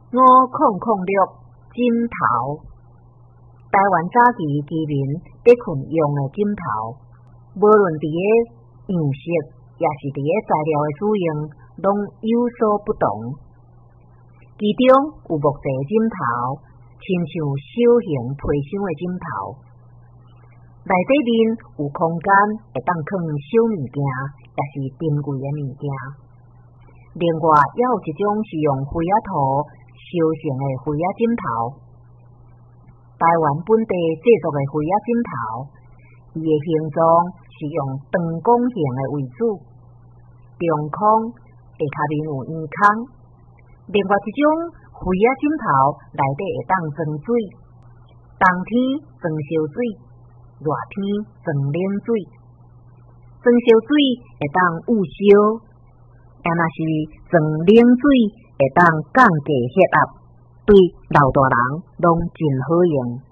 5006枕头，台湾早期居民伫困用的枕头，无论伫个样式，也是伫个材料的使用，拢有所不同。其中有木质枕头，亲像小型皮箱的枕头，内底面有空间会当放小物件，也是珍贵的物件。另外，也有一种是用灰仔土烧成的灰仔枕头。台湾本地制作的灰仔枕头，伊的形状是用长弓形的为主，中空下骹面有圆孔。另外一种灰仔枕头内底会当装水，冬天装烧水，热天装冷水。装烧水会当捂烧。若是装冷水，会当降低血压，对老大人拢真好用。